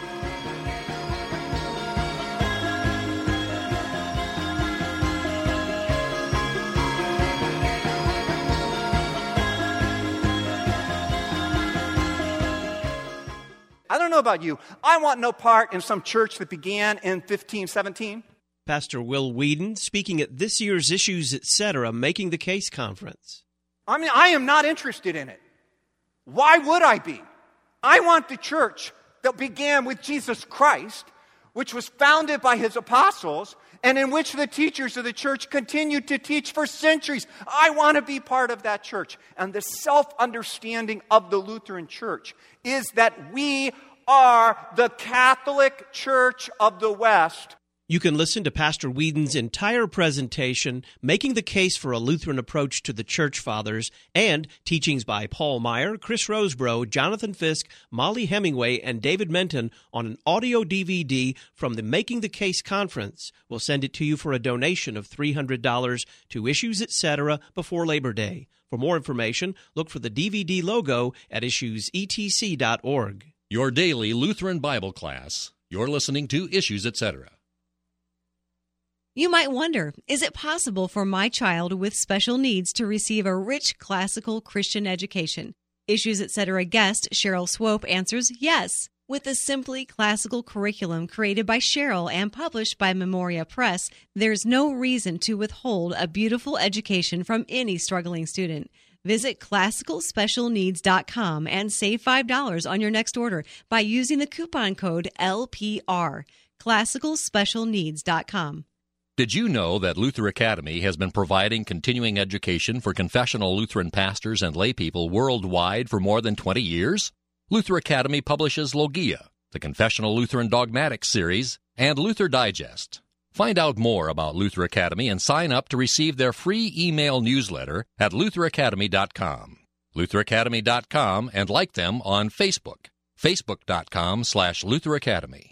I don't know about you. I want no part in some church that began in fifteen seventeen. Pastor Will Whedon speaking at this year's Issues, et cetera, Making the Case Conference. I mean, I am not interested in it. Why would I be? I want the church that began with Jesus Christ, which was founded by his apostles, and in which the teachers of the church continued to teach for centuries. I want to be part of that church. And the self-understanding of the Lutheran Church is that we are the Catholic Church of the West. You can listen to Pastor Whedon's entire presentation, Making the Case for a Lutheran Approach to the Church Fathers, and teachings by Paul Meyer, Chris Rosebrough, Jonathan Fisk, Molly Hemingway, and David Menton on an audio D V D from the Making the Case Conference. We'll send it to you for a donation of three hundred dollars to Issues, et cetera before Labor Day. For more information, look for the D V D logo at issues e t c dot org. Your daily Lutheran Bible class. You're listening to Issues, et cetera. You might wonder, is it possible for my child with special needs to receive a rich classical Christian education? Issues, et cetera guest Cheryl Swope answers yes. With a simply classical curriculum created by Cheryl and published by Memoria Press, there's no reason to withhold a beautiful education from any struggling student. Visit classical special needs dot com and save five dollars on your next order by using the coupon code L P R. classical special needs dot com. Did you know that Luther Academy has been providing continuing education for confessional Lutheran pastors and laypeople worldwide for more than twenty years? Luther Academy publishes Logia, the Confessional Lutheran Dogmatics series, and Luther Digest. Find out more about Luther Academy and sign up to receive their free email newsletter at luther academy dot com. luther academy dot com and like them on Facebook. facebook dot com slash Luther Academy.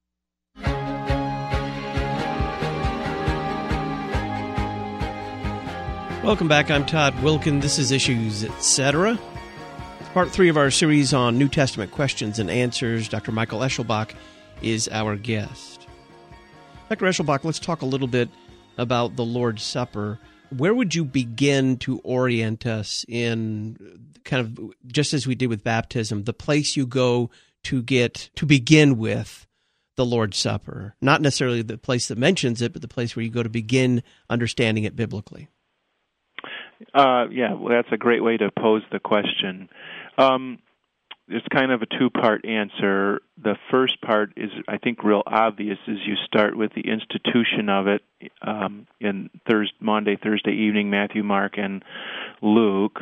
Welcome back. I'm Todd Wilkin. This is Issues, et cetera. Part three of our series on New Testament questions and answers. Doctor Michael Eschelbach is our guest. Doctor Eschelbach, let's talk a little bit about the Lord's Supper. where would you begin to orient us in kind of, just as we did with baptism, the place you go to get, to begin with the Lord's Supper? Not necessarily the place that mentions it, but the place where you go to begin understanding it biblically. Uh, yeah, well, that's a great way to pose the question. Um, it's kind of a two-part answer. The first part is, I think, real obvious, is you start with the institution of it um, in Thursday, Monday, Thursday evening, Matthew, Mark, and Luke.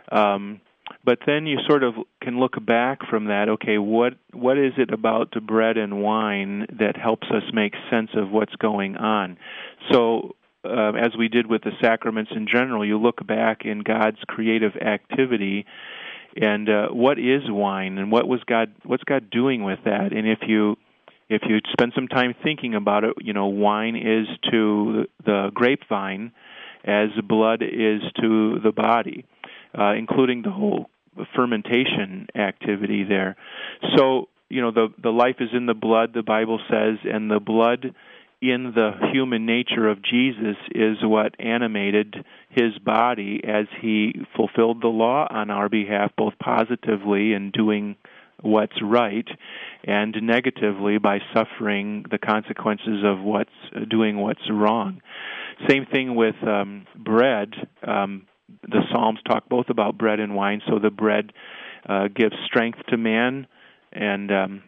Um, but then you sort of can look back from that. Okay, what what is it about the bread and wine that helps us make sense of what's going on? So, uh, as we did with the sacraments in general, you look back in God's creative activity. And uh, what is wine, and what was God? What's God doing with that? And if you if you spend some time thinking about it, you know, wine is to the grapevine as blood is to the body, uh, including the whole fermentation activity there. So, you know, the the life is in the blood, the Bible says, and the blood in the human nature of Jesus is what animated his body as he fulfilled the law on our behalf, both positively in doing what's right and negatively by suffering the consequences of what's doing what's wrong. Same thing with um, bread. Um, the Psalms talk both about bread and wine, so the bread uh, gives strength to man, and um,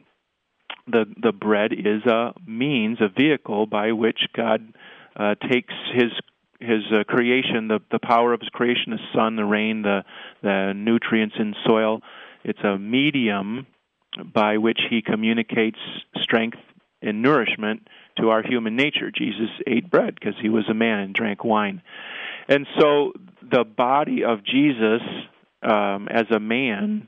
The the bread is a means, a vehicle by which God uh, takes His His uh, creation, the the power of His creation, the sun, the rain, the the nutrients in soil. It's a medium by which He communicates strength and nourishment to our human nature. Jesus ate bread because He was a man and drank wine, and so the body of Jesus um, as a man.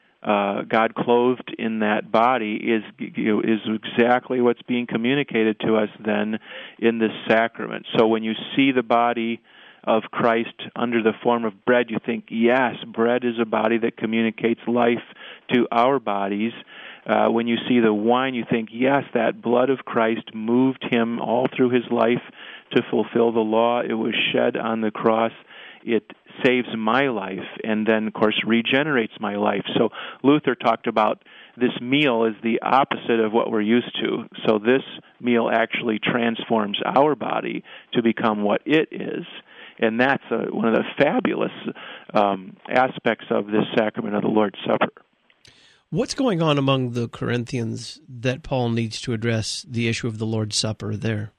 Uh, God clothed in that body is is exactly what's being communicated to us then in this sacrament. So when you see the body of Christ under the form of bread, you think, yes, bread is a body that communicates life to our bodies. Uh, when you see the wine, you think, yes, that blood of Christ moved Him all through His life to fulfill the law. It was shed on the cross. It saves my life and then, of course, regenerates my life. So Luther talked about this meal as the opposite of what we're used to. So this meal actually transforms our body to become what it is. And that's a, one of the fabulous um, aspects of this sacrament of the Lord's Supper. What's going on among the Corinthians that Paul needs to address the issue of the Lord's Supper there?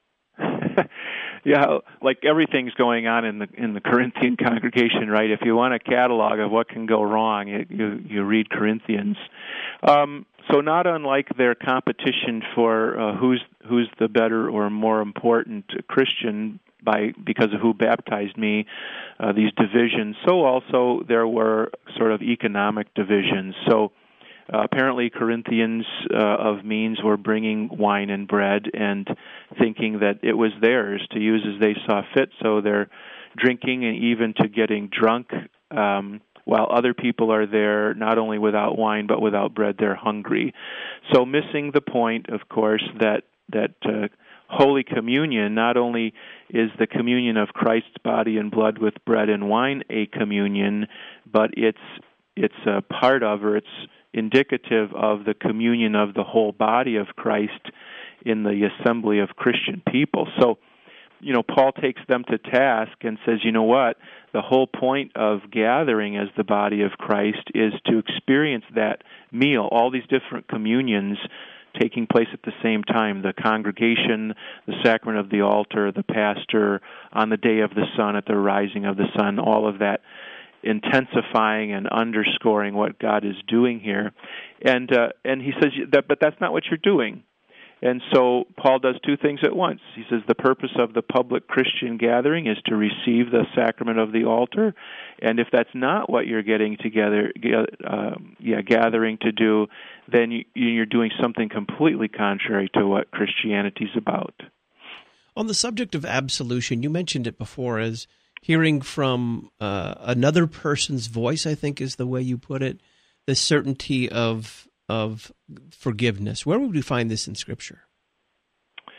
Yeah, like everything's going on in the in the Corinthian congregation, right? If you want a catalog of what can go wrong, you you, you read Corinthians. Um, so not unlike their competition for uh, who's who's the better or more important Christian by because of who baptized me, uh, these divisions. So also there were sort of economic divisions. So. Uh, apparently, Corinthians uh, of means were bringing wine and bread and thinking that it was theirs to use as they saw fit. So they're drinking and even to getting drunk, um, while other people are there not only without wine but without bread. They're hungry. So missing the point, of course, that that uh, Holy Communion not only is the communion of Christ's body and blood with bread and wine a communion, but it's it's a part of, or it's indicative of the communion of the whole body of Christ in the assembly of Christian people. So, you know, Paul takes them to task and says, you know what, the whole point of gathering as the body of Christ is to experience that meal, all these different communions taking place at the same time, the congregation, the sacrament of the altar, the pastor, on the day of the sun, at the rising of the sun, all of that intensifying and underscoring what God is doing here. And uh, and he says, that, but that's not what you're doing. And so Paul does two things at once. He says the purpose of the public Christian gathering is to receive the sacrament of the altar, and if that's not what you're getting together, uh, yeah, gathering to do, then you, you're doing something completely contrary to what Christianity's about. On the subject of absolution, you mentioned it before as hearing from uh, another person's voice, I think is the way you put it, the certainty of of forgiveness. Where would we find this in Scripture?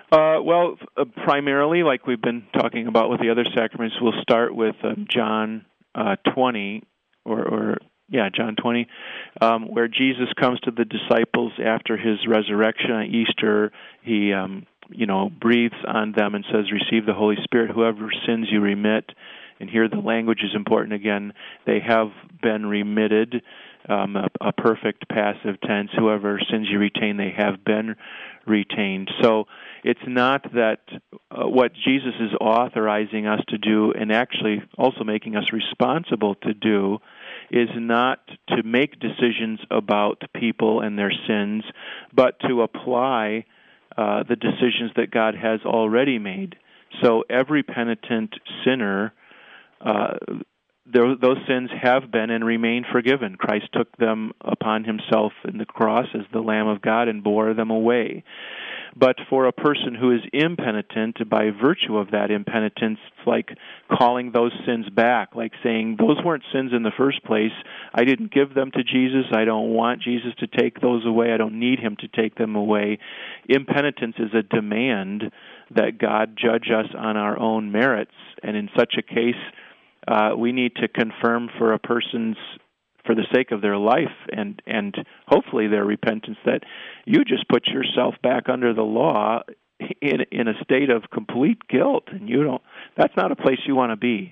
Uh, well, uh, primarily, like we've been talking about with the other sacraments, we'll start with uh, John uh, twenty, or, or yeah, John twenty, um, where Jesus comes to the disciples after his resurrection on Easter. He, um, you know, breathes on them and says, "Receive the Holy Spirit. Whoever sins you remit." And here the language is important again. They have been remitted. Um, a, a perfect passive tense. Whoever sins you retain, they have been retained. So it's not that uh, what Jesus is authorizing us to do, and actually also making us responsible to do, is not to make decisions about people and their sins, but to apply uh, the decisions that God has already made. So every penitent sinner, uh, those sins have been and remain forgiven. Christ took them upon himself in the cross as the Lamb of God and bore them away. But for a person who is impenitent, by virtue of that impenitence, it's like calling those sins back, like saying, those weren't sins in the first place. I didn't give them to Jesus. I don't want Jesus to take those away. I don't need him to take them away. Impenitence is a demand that God judge us on our own merits, and in such a case, Uh, we need to confirm for a person's, for the sake of their life and, and hopefully their repentance, that you just put yourself back under the law in in a state of complete guilt, and you don't. That's not a place you want to be.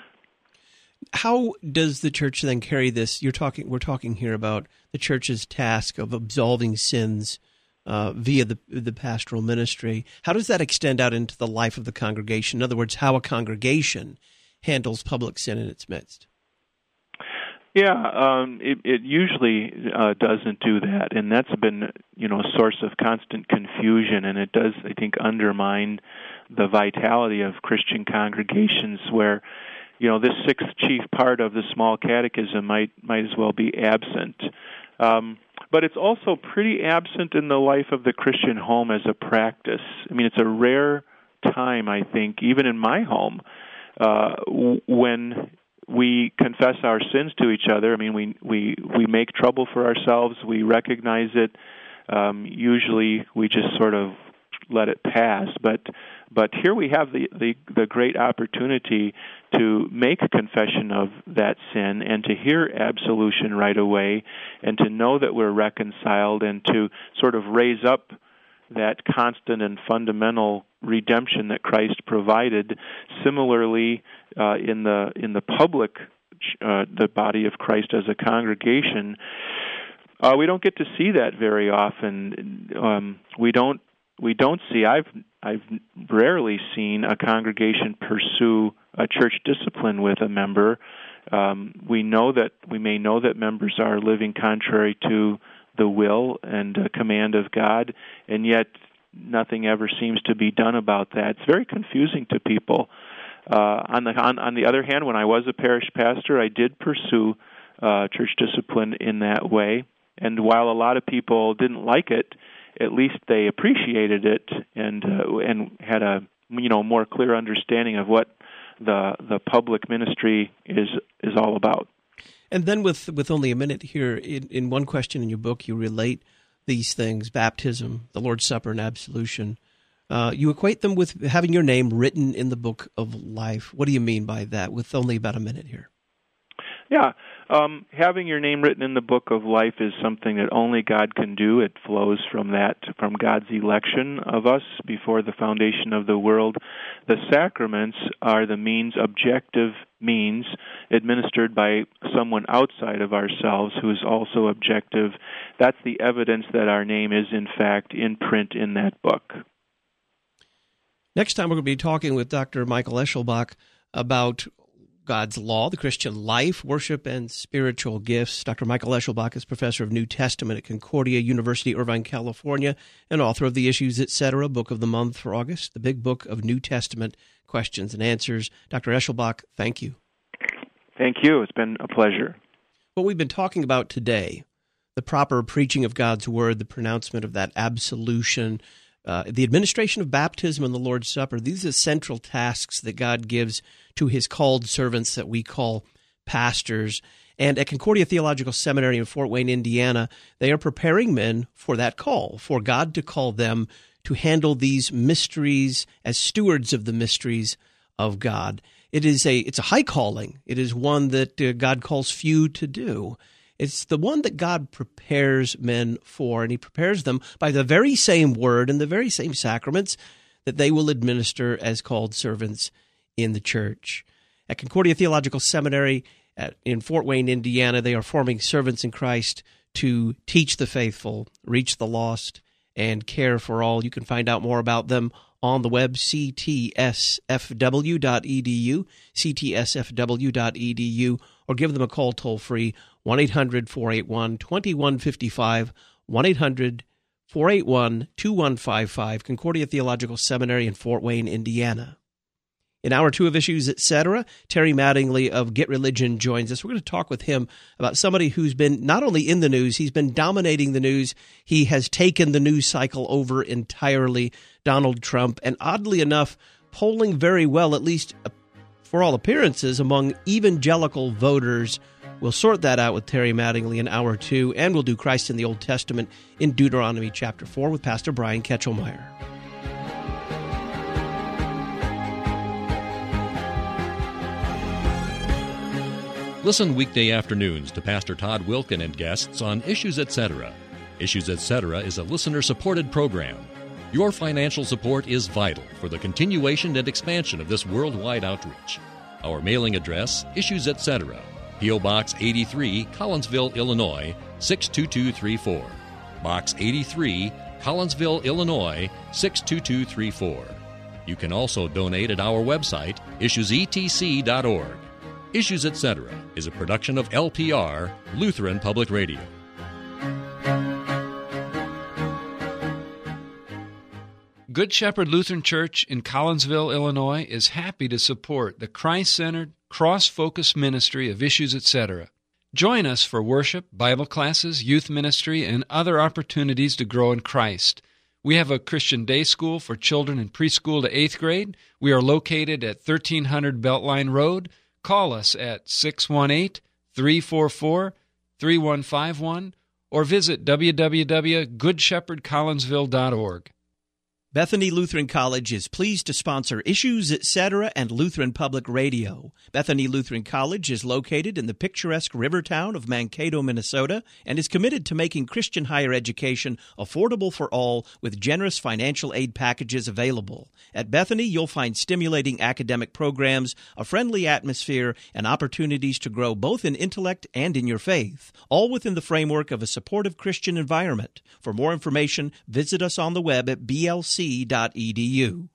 How does the church then carry this? You're talking. We're talking here about the church's task of absolving sins uh, via the the pastoral ministry. How does that extend out into the life of the congregation? In other words, how a congregation handles public sin in its midst? Yeah, um, it, it usually uh, doesn't do that, and that's been, you know, a source of constant confusion, and it does, I think, undermine the vitality of Christian congregations where, you know, this sixth chief part of the small catechism might might as well be absent. Um, but it's also pretty absent in the life of the Christian home as a practice. I mean, it's a rare time, I think, even in my home, Uh, when we confess our sins to each other. I mean, we we, we make trouble for ourselves. We recognize it. Um, usually, we just sort of let it pass. But but here we have the, the the great opportunity to make a confession of that sin and to hear absolution right away, and to know that we're reconciled, and to sort of raise up that constant and fundamental redemption that Christ provided. Similarly, uh, in the in the public, uh, the body of Christ as a congregation, uh, we don't get to see that very often. Um, we don't we don't see. I've I've rarely seen a congregation pursue a church discipline with a member. Um, we know that we may know that members are living contrary to the will and uh, command of God, and yet nothing ever seems to be done about that. It's very confusing to people. Uh, on the on, on the other hand, when I was a parish pastor, I did pursue uh, church discipline in that way, and while a lot of people didn't like it, at least they appreciated it and uh, and had a you know more clear understanding of what the the public ministry is is all about. And then with with only a minute here, in, in one question in your book, you relate these things, baptism, the Lord's Supper, and absolution. Uh, you equate them with having your name written in the book of life. What do you mean by that, with only about a minute here? Yeah, um, having your name written in the book of life is something that only God can do. It flows from that, from God's election of us before the foundation of the world. The sacraments are the means, objective means, administered by someone outside of ourselves who is also objective. That's the evidence that our name is, in fact, in print in that book. Next time we're going to be talking with Doctor Michael Eschelbach about God's law, the Christian life, worship, and spiritual gifts. Doctor Michael Eschelbach is professor of New Testament at Concordia University, Irvine, California, and author of The Issues, et cetera, book of the month for August, the Big Book of New Testament Questions and Answers. Doctor Eschelbach, thank you. Thank you. It's been a pleasure. What we've been talking about today, the proper preaching of God's Word, the pronouncement of that absolution, Uh, the administration of baptism and the Lord's Supper, these are central tasks that God gives to his called servants that we call pastors. And at Concordia Theological Seminary in Fort Wayne, Indiana, they are preparing men for that call, for God to call them to handle these mysteries as stewards of the mysteries of God. It is a it's a high calling. It is one that uh, God calls few to do. It's the one that God prepares men for, and he prepares them by the very same word and the very same sacraments that they will administer as called servants in the church. At Concordia Theological Seminary at, in Fort Wayne, Indiana, they are forming servants in Christ to teach the faithful, reach the lost, and care for all. You can find out more about them on the web, c t s f w dot e d u, c t s f w dot e d u, or give them a call toll-free, one eight hundred four eight one two one five five, one eight hundred four eight one two one five five, Concordia Theological Seminary in Fort Wayne, Indiana. In hour two of Issues, et cetera, Terry Mattingly of Get Religion joins us. We're going to talk with him about somebody who's been not only in the news, he's been dominating the news. He has taken the news cycle over entirely, Donald Trump, and oddly enough, polling very well, at least for all appearances, among evangelical voters. We'll sort that out with Terry Mattingly in hour two, and we'll do Christ in the Old Testament in Deuteronomy chapter four with Pastor Brian Ketchelmeyer. Listen weekday afternoons to Pastor Todd Wilkin and guests on Issues et cetera. Issues et cetera is a listener-supported program. Your financial support is vital for the continuation and expansion of this worldwide outreach. Our mailing address, Issues et cetera, P O. Box eighty-three, Collinsville, Illinois, six two two three four. Box eighty-three, Collinsville, Illinois, six two two three four. You can also donate at our website, issues e t c dot org. Issues et cetera is a production of L P R, Lutheran Public Radio. Good Shepherd Lutheran Church in Collinsville, Illinois is happy to support the Christ-centered, cross-focused ministry of Issues et cetera. Join us for worship, Bible classes, youth ministry, and other opportunities to grow in Christ. We have a Christian day school for children in preschool to eighth grade. We are located at thirteen hundred Beltline Road. Call us at six one eight, three four four, three one five one or visit w w w dot good shepherd collinsville dot org. Bethany Lutheran College is pleased to sponsor Issues, et cetera, and Lutheran Public Radio. Bethany Lutheran College is located in the picturesque river town of Mankato, Minnesota, and is committed to making Christian higher education affordable for all with generous financial aid packages available. At Bethany, you'll find stimulating academic programs, a friendly atmosphere, and opportunities to grow both in intellect and in your faith, all within the framework of a supportive Christian environment. For more information, visit us on the web at b l c dot e d u.